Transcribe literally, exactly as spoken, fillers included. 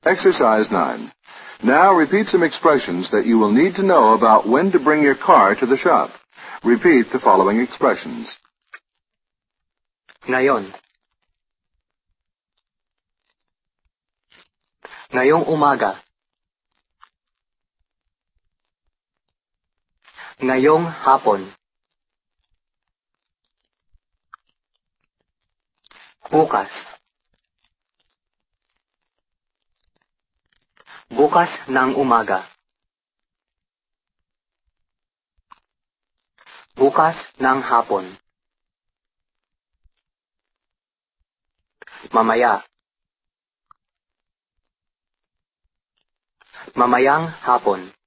Exercise nine. Now repeat some expressions that you will need to know about when to bring your car to the shop. Repeat the following expressions. Ngayon. Ngayong umaga. Ngayong hapon. Bukas. Bukas ng umaga. Bukas ng hapon. Mamaya. Mamayang hapon.